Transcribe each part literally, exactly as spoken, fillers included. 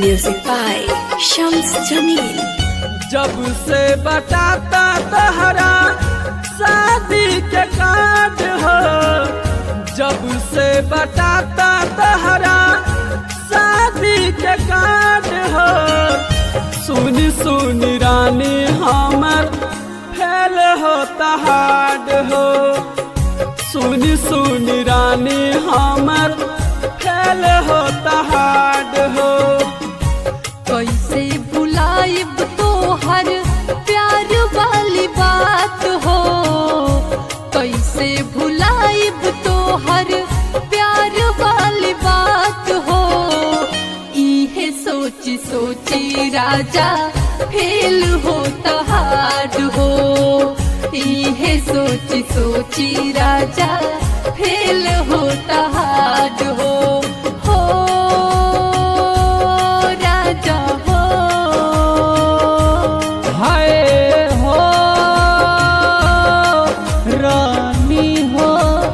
Music by Shams Jamil. जब से बताता तहरा शादी के कार्ड हो, जब से बताता तहरा शादी के कार्ड हो, सुनी सुनी रानी हमर फेल होता हार्ड हो, सुनी सुनी रानी हमर फेल होता हार्ड हो। कैसे भुलाइब तोहर प्यार वाली बात हो, कैसे भुलाइब तोहर प्यार वाली बात हो। इहे सोची सोची राजा फेल होता हार्ड हो, इहे सोची सोची राजा फेल होता हार्ड हो। हो राजा हो, हाय हो रानी हो,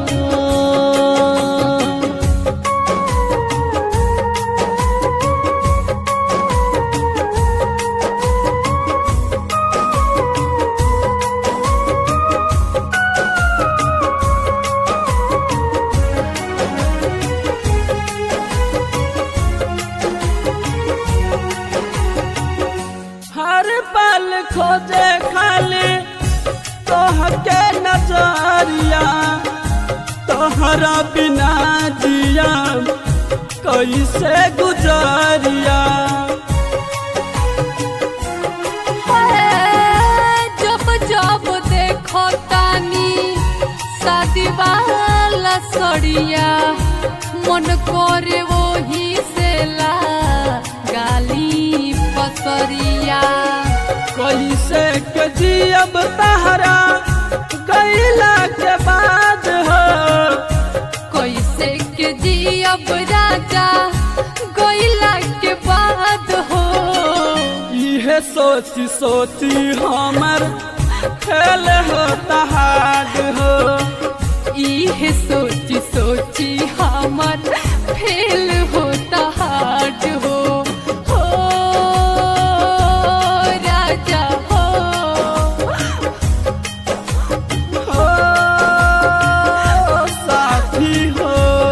हर पल खोजे खाली तोहके नजरिया, तोहरा बिना जिया कैसे गुजरिया। जब जब देखो तानी शादी वाला सड़िया, मन करे वही से ला गाली पसरिया। कैसे के जियब तहरा गईला के बाद हो, कैसे के जियब राजा गईला के बाद हो। इहे सोची सोची हमर फेल होता हार्ड हो, इहे सोची सोची हमर फेल होता हार्ड हो। हो राजा हो, हो साथी हो।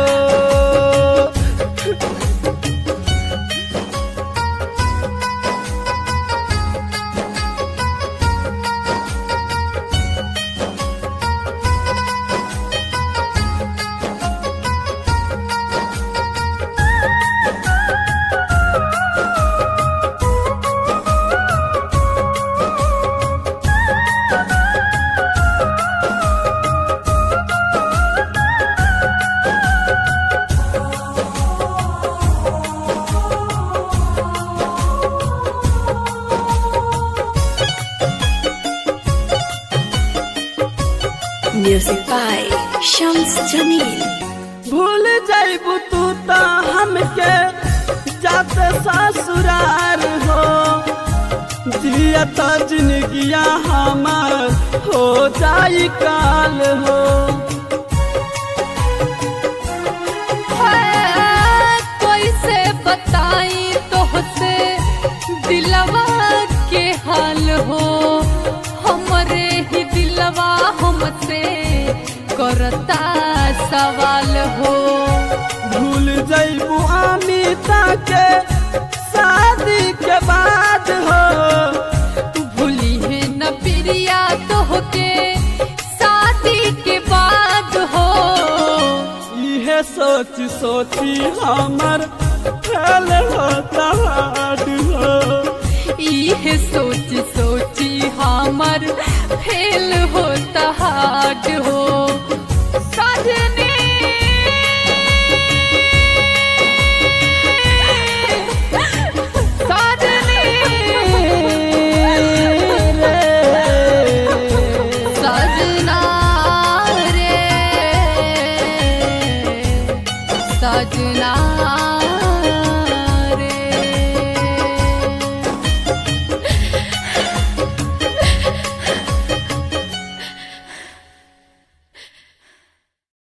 Music by Shams Jamil. भूल जाइबू तू ता हमके जाते ससुरार हो, जिया तो जिंदगिया हमार हो जाई काल हो। कैसे बताई तोहसे दिलवा के हाल हो, हमरे ही दिलवा हमसे करता सवाल हो। भूल जाइबू अनीता के शादी के बाद हो, भूली है न प्रिया तोहके शादी के बाद हो। इहे सोच सोची हमर फेल होता हार्ड हो, इहे सोची सोची हमर फेल होता हार्ड हो।